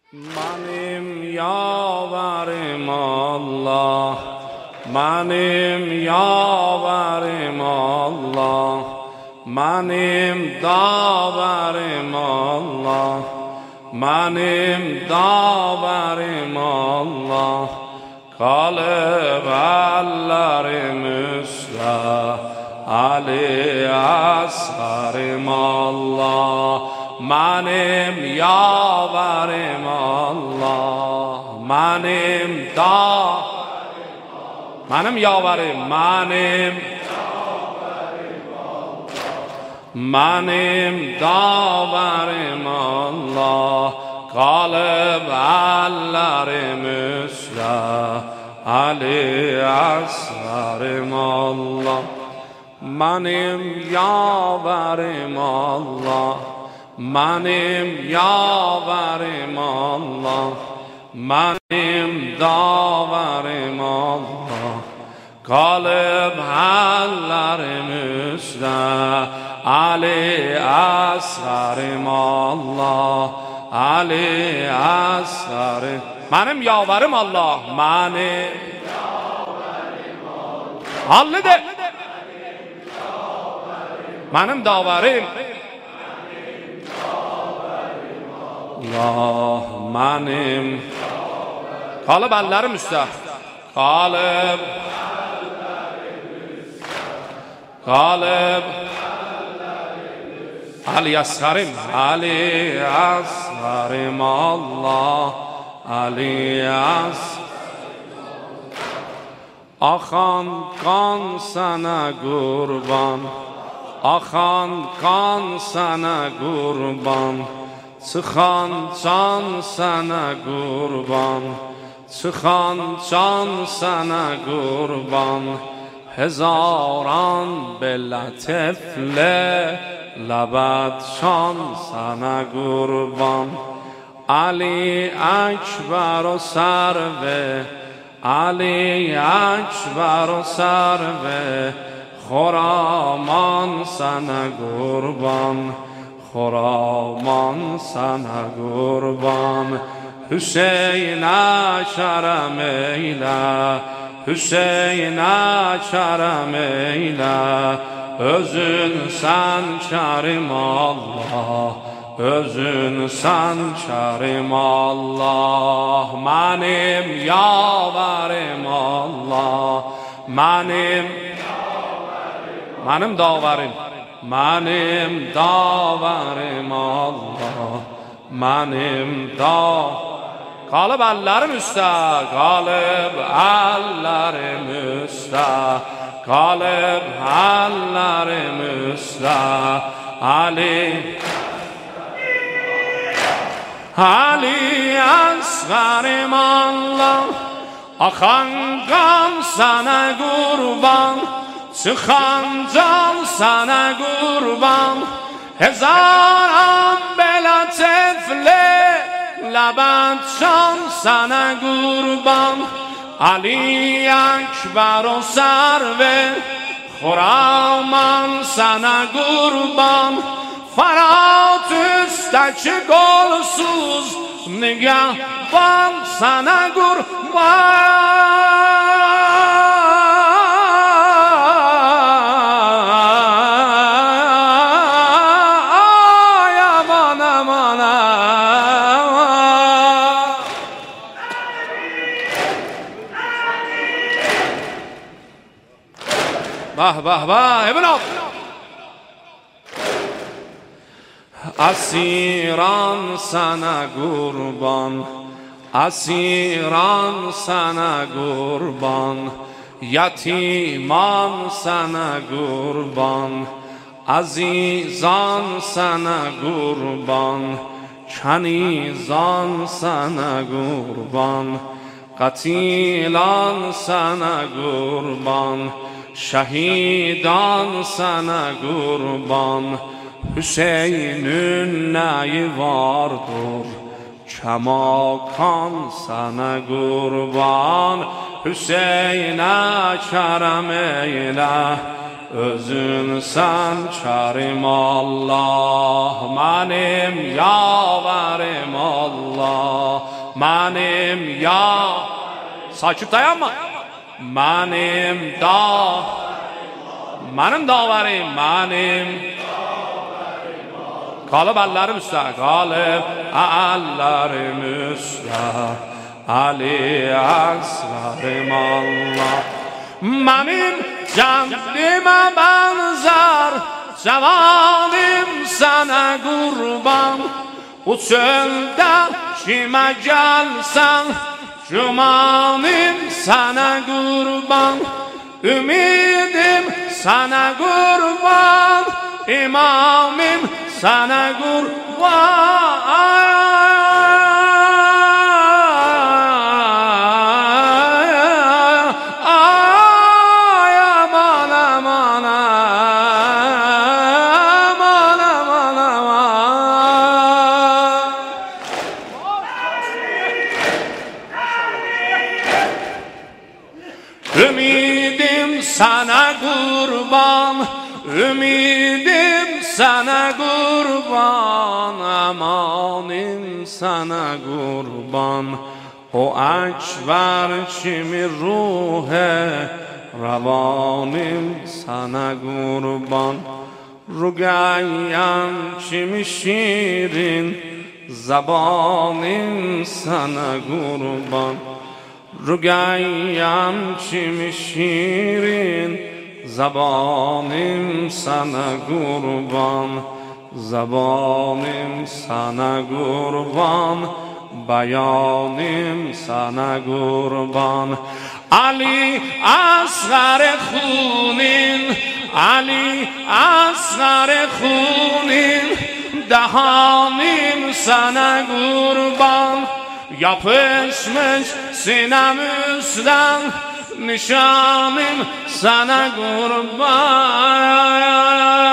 منم یاورم الله، منم یاورم الله، منم داورم الله، منم داورم الله. قالب علرم اسلا علی اصغرم الله. منم یاورم الله، منم یاورم، منم داورم الله. قالب علرم اسلا علی اصغرم الله. منم یاورم الله، منم یاورم الله، منم داورم الله. قالب علرم اسلا علی اصغرم الله، علی اصغرم. منم یاورم الله، منم حال ده، منم داورم الله. منم قالب علرم اسلا، قالب علی اصغرم، علی اصغرم الله، علی اصغرم. آخان کان سنه قربان، آخان کان سنه قربان، سخان جان سنه قربان، سخان جان سنه قربان. هزاران به لطفل لبت شان سنه قربان. علی اکبر و سروه، علی اکبر و سروه. خرامان سنه قربان، خرامان سنه قربان. حسین شرم ایله، Hüseyin açarım eyle. Özün sançarım Allah, özün sançarım Allah. Benim yavarım Allah, benim davarım, benim davarım Allah, benim davarım. Qalib əllərim üstə, qalib əllərim üstə, qalib əllərim üstə. Ali asğarım Allah, axan qan sənə qurban, çıxan can sənə qurban. Hezaran belə tefli لبت شان سنه قربان. علی اکبر و سروه خرامان سنه قربان. فرات üstteki golsuz nigahban sana kurban. Vah vah vah Ibn Ab. Asiran sana kurban, asiran sana kurban. Yatiman sana kurban, azizan sana kurban. Kanizan sana kurban, katilan sana kurban. Şahidan sana kurban. Hüseyin'in neyi vardır, kemakan sana kurban. Hüseyin'e kerem eyle, özün sen Kerim Allah. Benim yaverim Allah, benim ya. Sakit dayanma. Benim daverim, benim Qalib əllərim üstə, qalib əllərim üstə, Ali əslərim Allah. Mənim cəndimə bənzər, cəvanim sənə qurban. Bu çöldə kimə gəlsən, cümanim sənə qurban. Ümidim sənə qurban, imamim sana kurban. Aman aman aman aman aman. Ümidim sana kurban, ümidim sana kurban, amanim sana kurban. O ekber kimi ruhe, ravanim sana kurban. Rugayen kimi şirin, zabanim sana kurban. Rugayen kimi şirin, zabanim sana kurban, zabanim sana kurban, bayanim sana kurban. Ali asgar khunin, Ali asgar khunin, dahanim sana kurban. Yapışmış sinemizden, nişanım sana kurban.